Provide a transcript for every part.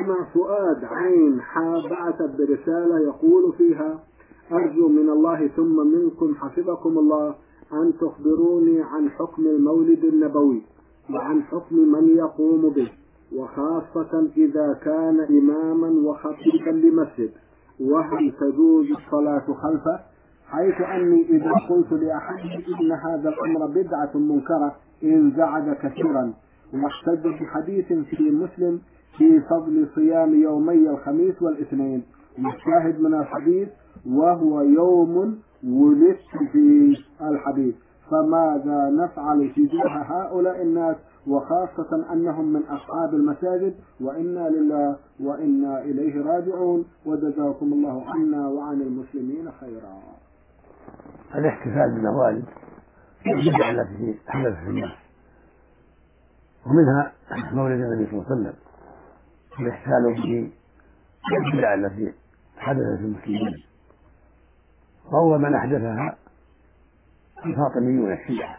أسمع فؤاد عين بعثت برسالة يقول فيها: أرجو من الله ثم منكم حفظكم الله أن تخبروني عن حكم المولد النبوي وعن حكم من يقوم به، وخاصة إذا كان إماما وخطيبا لمسجد، وهل تجوز الصلاة خلفه؟ حيث أني إذا قلت لأحد إن هذا الأمر بدعة منكرة انزعج كثيرا، واحتج بحديث في مسلم في فضل صيام يومي الخميس والاثنين، والشاهد من الحديث وهو يوم ولدت في الحديث، فماذا نفعل تجاه هؤلاء الناس، وخاصة أنهم من أصحاب المساجد، وإنا لله وإنا إليه راجعون، وجزاكم الله عنا وعن المسلمين خيرا. الاحتفال بالموالد البدع التي حدثت في الناس، ومنها مولد النبي صلى الله عليه وسلم، الاحتفال به البدع التي حدثت في المسلمين، وأول من أحدثها الفاطميون الشيعة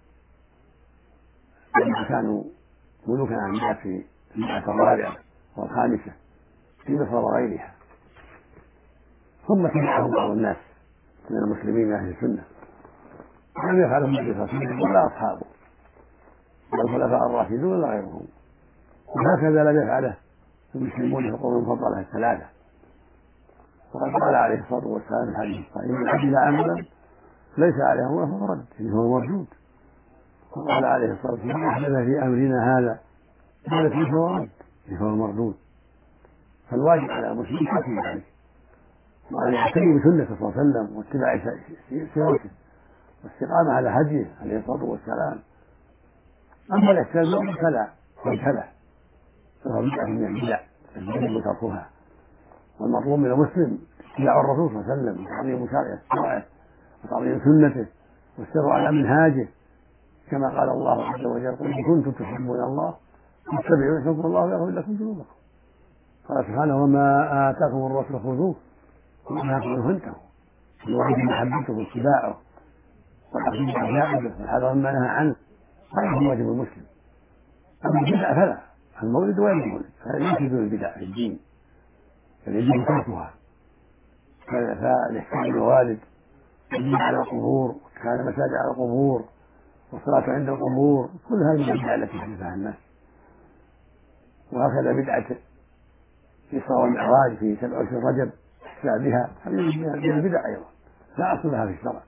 لما كانوا ملوكا على الناس في المئة الرابعة والخامسة في مصر وغيرها، ثم تبعهم بعض الناس من المسلمين أهل السنة لم يفعلوا النبي صلى الله عليه وسلم ولا أصحابه ولا الخلفاء الراشدون ولا غيرهم، وهكذا لم يفعله المسلمون في القرون المفضلة الثلاثة. وقد قال عليه الصلاة والسلام في الحديث الصحيح: من عمل عملا ليس عليه أمره فهو رد، فهو مردود. وقال عليه الصلاة والسلام: من أحدث في أمرنا هذا ما ليس فهو رد، فهو مردود. فالواجب على المسلم تحكم ذلك، وأن يعتني بسنة صلى الله عليه وسلم واتباع سيرته والاستقامة على هديه عليه الصلاة والسلام. أما الاحتفال فلا فلا فهو بدعة من البدع التي تركها، والمطلوب من المسلم اتباع الرسول صلى الله عليه وسلم وتعظيم شرعه وتعظيم سنته والسير على منهاجه، كما قال الله عز وجل: قل إن كنتم تحبون الله فاتبعوا يحببكم الله ويغفر لكم ذنوبكم. قال سبحانه: وما آتاكم الرسول خذوه وما نهاكم فانتهوا. الواجب محبته واتباعه والأخذ بعجائبه والحذر مما نهى عنه، هذا هو واجب المسلم. أما البدع فلا، المولد وين المولد هذا ليس دون البدع في الدين، بل يجب تركها. فالاحتفال بالموالد والبناء على القبور واتخاذ المساجد على القبور والصلاة عند القبور، كل هذه البدع التي حدثها الناس. وهكذا بدعة الإسراء والمعراج في 27 رجب احتفال بها، هذه من البدع أيضا لا أصل لها في الشرع.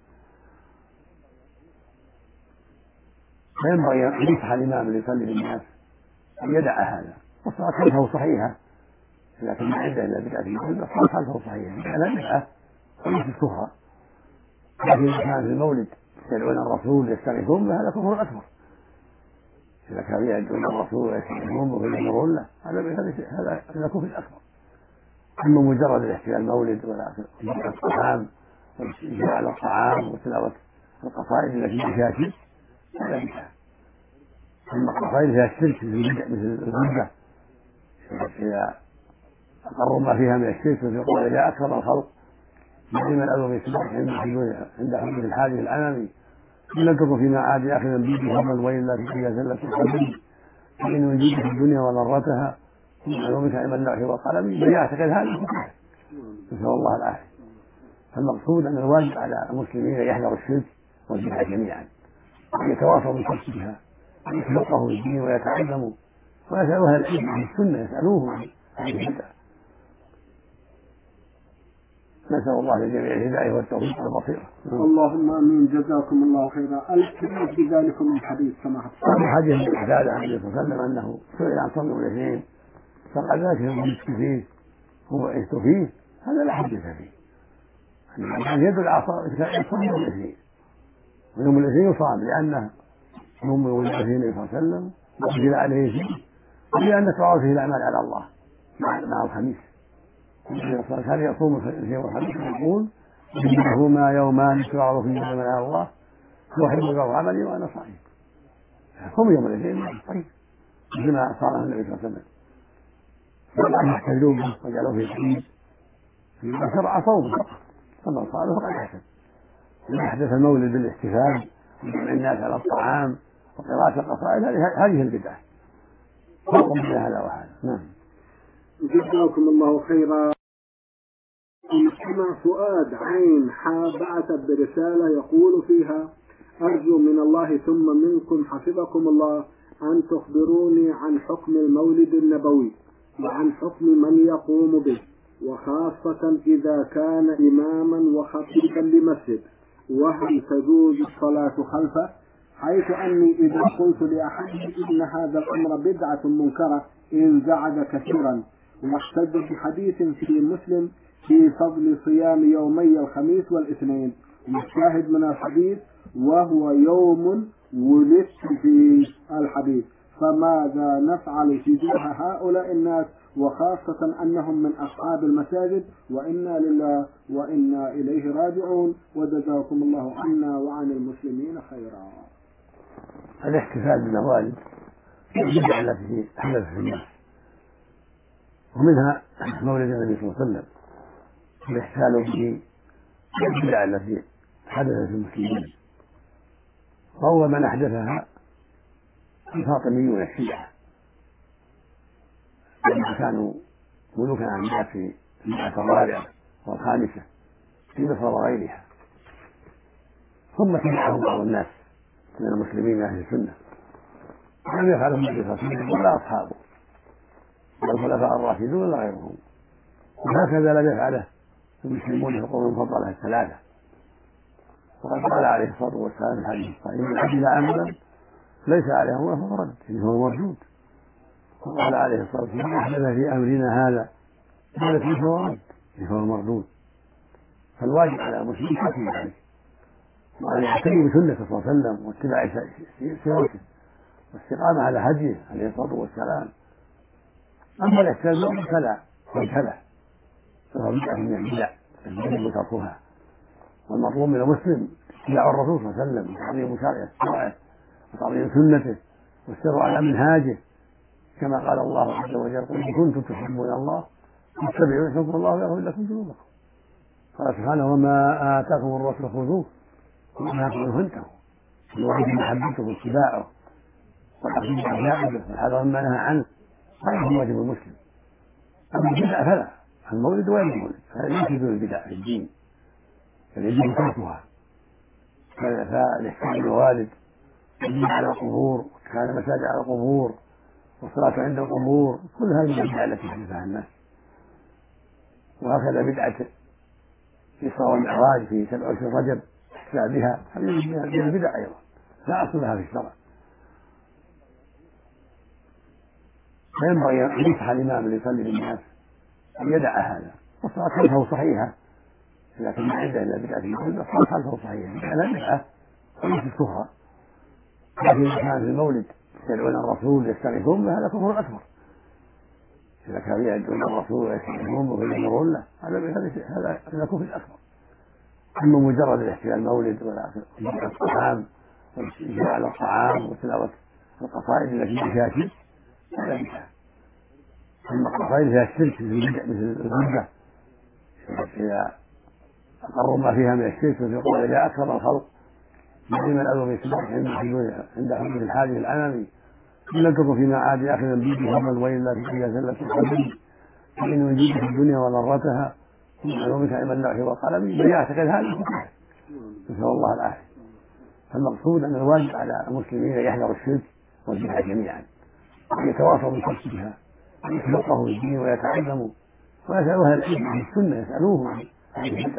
فينبغي أن ينصح الإمام اللي يصلي للناس أن يدع هذا، والصلاة خلفه صحيحة، لكن ما عنده إلا بدعة المولد الصلاة خلفه صحيحة، لأنها بدعة وليست كفرا. لكن إذا كان في المولد يدعون الرسول يستغيثون به هذا كفر أكبر. إذا كانوا يدعون الرسول ويستغيثون به ويأمرون له هذا كفر أكبر. أما مجرد الاحتفال المولد ولا الطعام والإجراء على الطعام وتلاوة القصائد التي فيها شرك هذا بدعة. أما القصائد فيها الشرك مثل الغبة إذا أقروا ما فيها من الشرك ويقول: إذا أكثر الخلق من الأذى يسمع عند حدود الحادث الأمامي لم تكن فيما عاد آخر بيده فضلا وإلا في إذا زلت الحدود فإن وجود في الدنيا وضرتها ومن علم اللوح والقلم من يعتقد هذه الفكرة، نسأل الله العافية. فالمقصود أن الواجب على المسلمين أن يحذروا الشرك والبدع جميعا، وأن يتواصوا بكشفها وأن يتفقهوا في الدين ويتعلموا ويسألوا أهل العلم عن السنة، يسألوهم عن البدع. نسأل الله للجميع الهداية والتوفيق والبصيرة. اللهم آمين. جزاكم الله خيرا. الاكتفاء بذلكم من حديث سماحة حديث العبادة عن النبي صلى الله عليه وسلم أنه سئل عن صوم الاثنين فقال: ذاك يوم جئت فيه وبعثت فيه، هذا لا حديث فيه. أن يدل على صوم يوم الاثنين، ويوم الاثنين يصام لأنه يوم ولد فيه النبي صلى الله عليه وسلم وأنزل عليه فيه، ولأن تعرض فيه الأعمال على الله مع الخميس. كان يصوم الاثنين والخميس ويقول: إنهما يومان تعرض فيه الأعمال على الله يحب الله عملي وأنا صائم. هم يوم الاثنين طيب بما صار النبي صلى الله عليه وسلم، فلم يحتجوا به وجعلوا فيه العيد شرع صوم فقط، فمن صام فقد احسن. لما حدث المولد بالاحتفال وجمع الناس على الطعام وقراءة القصائد هذه البدعة، فرق بين هذا وهذا. نعم. جزاكم الله خيرا. المستمع فؤاد عين بعث برسالة يقول فيها: أرجو من الله ثم منكم حفظكم الله أن تخبروني عن حكم المولد النبوي وعن حكم من يقوم به، وخاصة إذا كان إماما وخطيبا لمسجد، وهل تجوز الصلاة خلفه؟ حيث أني إذا قلت لأحد إن هذا الأمر بدعة منكرة انزعج كثيرا، واحتج بحديث في مسلم في فضل صيام يومي الخميس والاثنين، والشاهد من الحديث وهو يوم ولدت في الحديث، فماذا نفعل تجاه هؤلاء الناس، وخاصة أنهم من أصحاب المساجد، وإنا لله وإنا إليه راجعون، وجزاكم الله عنا وعن المسلمين خيرا. الاحتفال بالموالد البدع التي حدثت في الناس، ومنها مولد النبي صلى الله عليه وسلم، الاحتفال به البدع التي حدثت في المسلمين، وأول من أحدثها الفاطميون الشيعة لما كانوا ملوكا على الناس في المئة الرابعة والخامسة في مصر وغيرها، ثم تبعهم بعض الناس من المسلمين أهل السنة، لم يفعله النبي صلى الله عليه وسلم ولا أصحابه ولا الخلفاء الراشدون ولا غيرهم، وهكذا لم يفعله المسلمون في القرون المفضلة الثلاثة. وقد قال عليه الصلاة والسلام في الحديث الصحيح: من حدث عملا ليس عليه أمره فهو رد، فهو مردود. وقال عليه الصلاة والسلام: من أحدث في أمرنا هذا ما ليس فهو رد، فهو مردود. فالواجب على المسلم كثير ذلك، وأن يعتني بسنة صلى الله عليه وسلم واتباع سيرته والاستقامة على هديه عليه الصلاة والسلام. أما الاحتفال فلا ينتبه، فهو بدعة من البدع يجب تركها، والمطلوب من المسلم اتباع الرسول صلى الله عليه وسلم وتعظيم شرعه وتعظيم سنته والسير على منهاجه، كما قال الله عز وجل: قل إن كنتم تحبون الله فاتبعوا يحببكم الله ويغفر لكم ذنوبكم. قال سبحانه: وما آتاكم الرسول خذوه وما نهاكم عنه فانتهوا. الواجب محبته واتباعه والأخذ بعجائبه والحذر مما نهى عنه، هذا هو واجب المسلم. أما البدع فلا، المولد وين المولد هذا ليس دون البدع في الدين، بل يجب تركها. فالاحتفال بالموالد والبناء على القبور واتخاذ المساجد على القبور والصلاة عند القبور، كل هذه البدع التي حدثها الناس. وهكذا بدعة الإسراء والمعراج في 27 رجب احتفال بها، هذه من البدع أيضا لا أصل لها في الشرع. فينبغي أن ينصح الإمام اللي يصلي بالناس أن يدع هذا، والصلاة خلفه صحيحة، لكن ما عنده إلا بدعة المولد الصلاة خلفه صحيحة، لا بدعة وليست كفرا. لكن إذا كان في المولد يدعون الرسول يستغيثون به هذا كفر أكبر. إذا كانوا يدعون الرسول ويستغيثون به ويأمرون له هذا كفر أكبر. أما مجرد الاحتفال بالمولد والطعام والإجراء على الطعام وتلاوة القصائد التي فيها شرك هذا بدعة. أما القصائد فيها الشرك مثل الغنى إذا أقروا ما فيها من الشرك ويقول إذا أكثر الخلق يعلم الأمر من السباح عند حدود الحادث الأمامي إن لم تكن فيما عاد آخذا بيده فضلا وإلا في إذا زلت القلب فإن وجود في الدنيا وضرتها ثم علومك علم اللوح والقلم من يعتقد هذا كفر، نسأل الله العافية. فالمقصود أن الواجب على المسلمين أن يحذروا الشرك والبدع جميعا، وأن يتواصوا بتركها وأن يتفقهوا في الدين ويتعلموا ويسألوا أهل العلم عن السنة، يسألوهم عن البدع.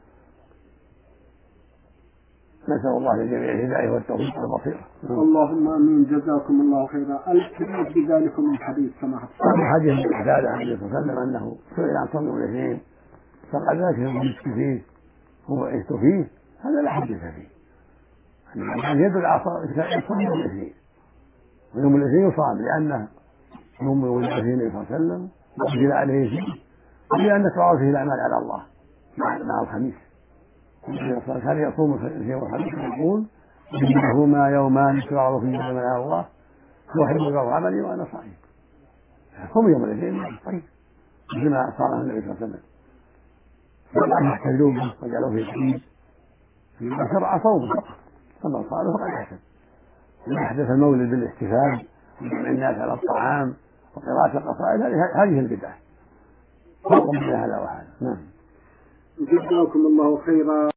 نسأل الله للجميع الهداية والتوفيق والبصيرة. اللهم آمين. جزاكم الله خيرا. الاحتمال بذلك من حديث سماحة حديث العبادة عن النبي صلى الله عليه وسلم أنه سئل عن صوم الاثنين فقال ذاك يمسك فيه هو يشت فيه، هذا لا حديث فيه. يعني يدل على صوم يوم الاثنين، ويوم الاثنين يصام لأنه يوم ولد فيه النبي صلى الله عليه وسلم وأنزل عليه فيه، ولأن تعرض فيه الأعمال على الله مع الخميس. كان يصوم الاثنين والخميس ويقول: إنهما يومان تعرض فيه الأعمال على الله وأحب الله عملي وأنا صائم. صوم يوم الاثنين طيب مثل ما صار النبي صلى الله عليه وسلم، فلم يحتجوا به وجعلوا فيه العيد شرع صوم فمن صار فقد احسن. لما احدث المولد بالاحتفال وجمع الناس على الطعام وقراءة القصائد هذه البدعة فرق بين هذا وهذا. نعم. جزاكم الله خيرا.